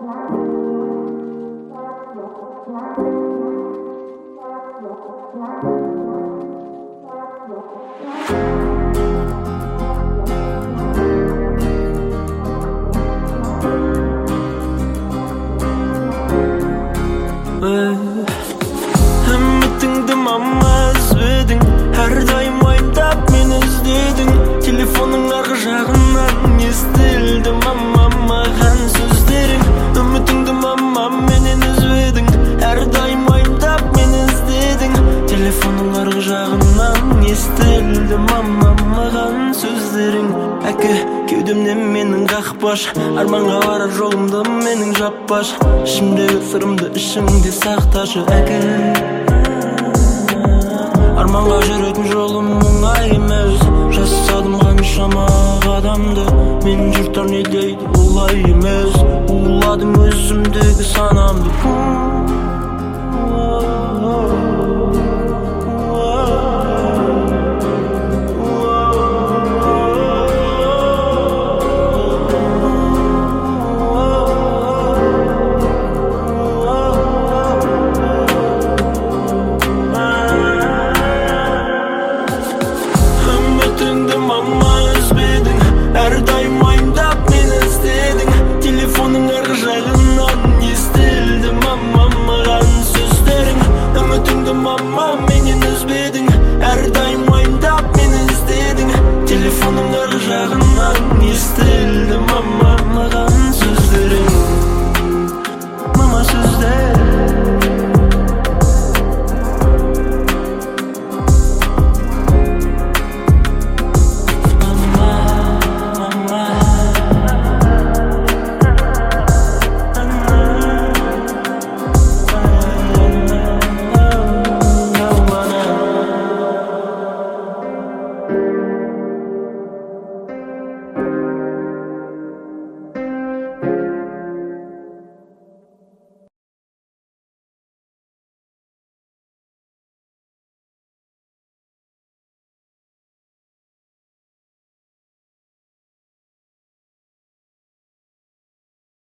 Үмітіңді мама үзбедің, әрдайым уайымдап мені іздедің. Телефонның арғы жағынан естілді мама маған сөздерің. Үмітіңді мама менен үзбедің, әрдайым уайымдап мені іздедің. Телефонның арғы жағынан естілді мама маған сөздерің. Әке, кеудемнен менің қақпаш, арманға барар жолымды менің жаппаш. Ішімдегі сырымды ішіңде сақташы әке. Арманға жүретін жолым оңай емес, жасадым қаншама қадамды. Мен жұрттар не дейді олай емес, уладым өзімдегі санамды. Әрдайым уайымдап мені іздедің. Телефонның арғы жағынан естілді мама маған сөздерің. Үмітіңді мама менен үзбедің, әрдайым уайымдап мені іздедің. Телефонның арғы жағынан естілді мама